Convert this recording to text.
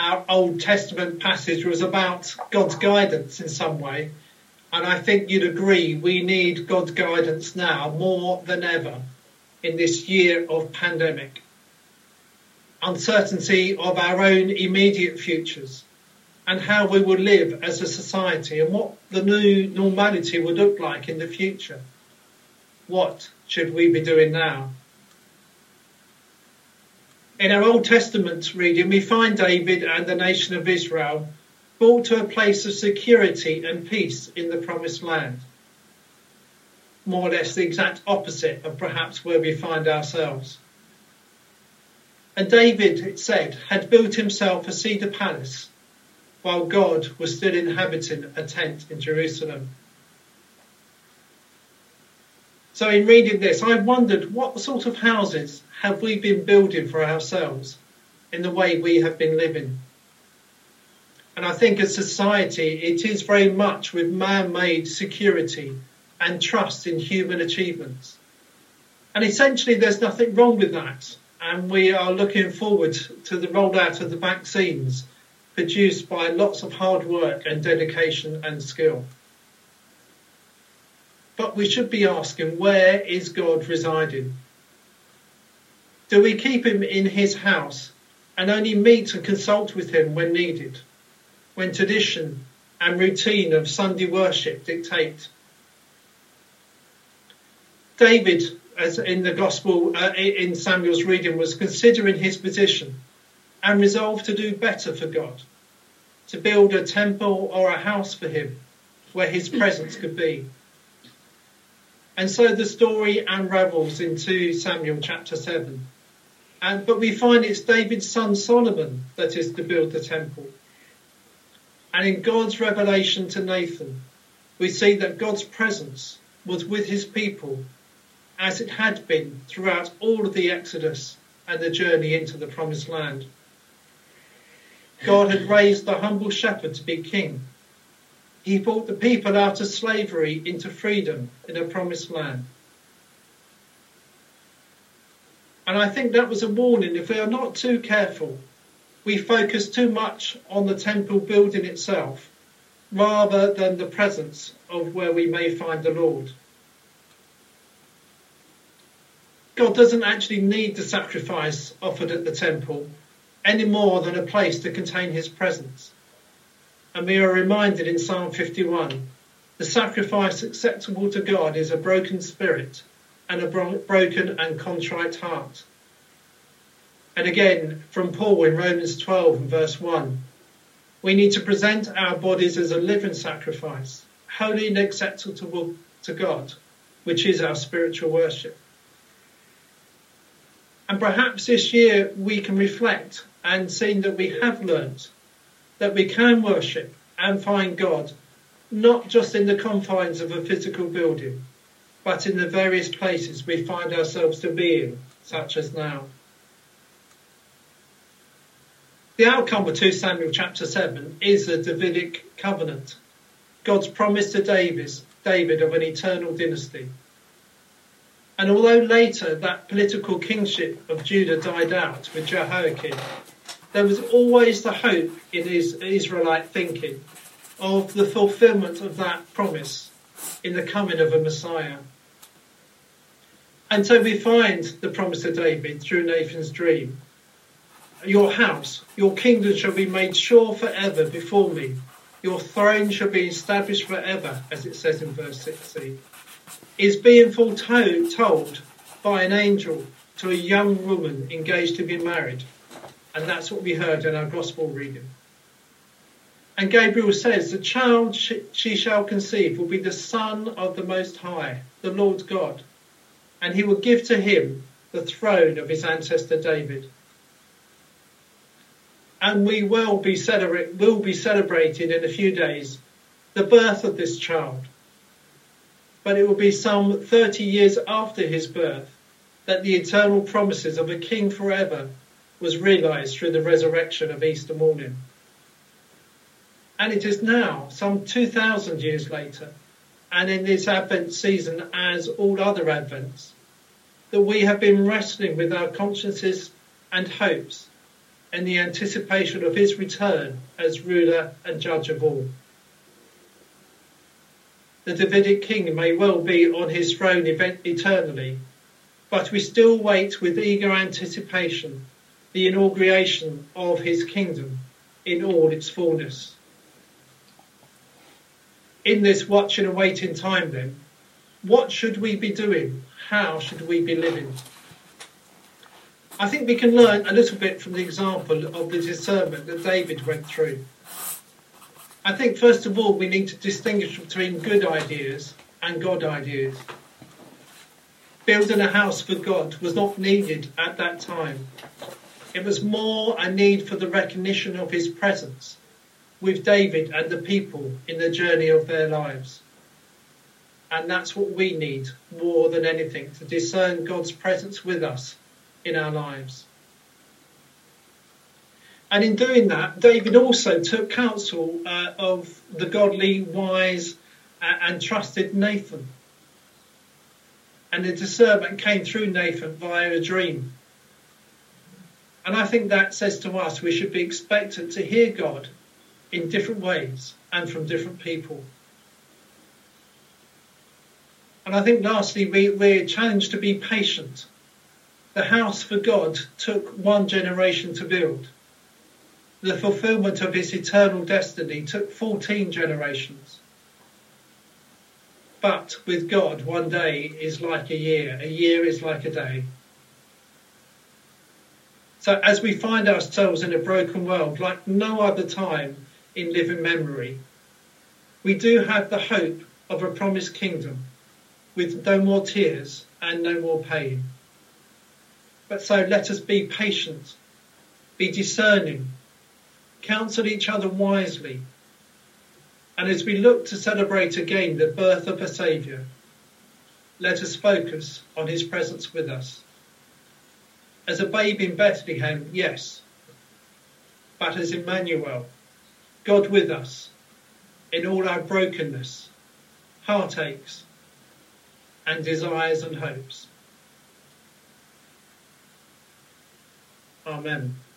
our Old Testament passage was about God's guidance in some way. And I think you'd agree we need God's guidance now more than ever in this year of pandemic. Uncertainty of our own immediate futures and how we will live as a society and what the new normality will look like in the future. What should we be doing now? In our Old Testament reading, we find David and the nation of Israel brought to a place of security and peace in the promised land. More or less the exact opposite of perhaps where we find ourselves. And David, it said, had built himself a cedar palace while God was still inhabiting a tent in Jerusalem. So in reading this, I wondered what sort of houses have we been building for ourselves in the way we have been living. And I think as society, it is very much with man-made security and trust in human achievements. And essentially there's nothing wrong with that. And we are looking forward to the rollout of the vaccines produced by lots of hard work and dedication and skill. But we should be asking, where is God residing? Do we keep him in his house and only meet and consult with him when needed, when tradition and routine of Sunday worship dictate? David, as in the Gospel, in Samuel's reading, was considering his position and resolved to do better for God, to build a temple or a house for him where his presence could be. And so the story unravels in 2 Samuel chapter 7. But we find it's David's son Solomon that is to build the temple. And in God's revelation to Nathan, we see that God's presence was with his people as it had been throughout all of the Exodus and the journey into the promised land. God had raised the humble shepherd to be king. He brought the people out of slavery into freedom in a promised land. And I think that was a warning. If we are not too careful, we focus too much on the temple building itself rather than the presence of where we may find the Lord. God doesn't actually need the sacrifice offered at the temple any more than a place to contain his presence. And we are reminded in Psalm 51, the sacrifice acceptable to God is a broken spirit and a broken and contrite heart. And again, from Paul in Romans 12 and verse 1, we need to present our bodies as a living sacrifice, holy and acceptable to God, which is our spiritual worship. And perhaps this year we can reflect and see that we have learnt that we can worship and find God not just in the confines of a physical building, but in the various places we find ourselves to be in, such as now. The outcome of 2 Samuel chapter 7 is the Davidic covenant, God's promise to David of an eternal dynasty. And although later that political kingship of Judah died out with Jehoiakim, there was always the hope in his Israelite thinking of the fulfillment of that promise in the coming of a Messiah. And so we find the promise to David through Nathan's dream. Your house, your kingdom shall be made sure forever before me. Your throne shall be established forever, as it says in verse 16. Is being foretold by an angel to a young woman engaged to be married. And that's what we heard in our gospel reading. And Gabriel says, the child she shall conceive will be the Son of the Most High, the Lord God. And he will give to him the throne of his ancestor David. And we will be celebrating in a few days the birth of this child. But it will be some 30 years after his birth that the eternal promises of a king forever was realised through the resurrection of Easter morning. And it is now, some 2,000 years later, and in this Advent season as all other Advents, that we have been wrestling with our consciences and hopes in the anticipation of his return as ruler and judge of all. The Davidic king may well be on his throne eternally, but we still wait with eager anticipation the inauguration of his kingdom in all its fullness. In this watching and waiting time then, what should we be doing? How should we be living? I think we can learn a little bit from the example of the discernment that David went through. I think first of all we need to distinguish between good ideas and God ideas. Building a house for God was not needed at that time. It was more a need for the recognition of his presence with David and the people in the journey of their lives. And that's what we need more than anything, to discern God's presence with us in our lives. And in doing that, David also took counsel of the godly, wise and trusted Nathan. And the discernment came through Nathan via a dream. And I think that says to us we should be expectant to hear God in different ways and from different people. And I think lastly, we're challenged to be patient. The house for God took one generation to build. The fulfillment of his eternal destiny took 14 generations. But with God, one day is like a year is like a day. So as we find ourselves in a broken world like no other time in living memory, we do have the hope of a promised kingdom with no more tears and no more pain. But so let us be patient, be discerning, counsel each other wisely, and as we look to celebrate again the birth of a Saviour, let us focus on his presence with us. As a babe in Bethlehem, yes, but as Emmanuel, God with us in all our brokenness, heartaches, and desires and hopes. Amen.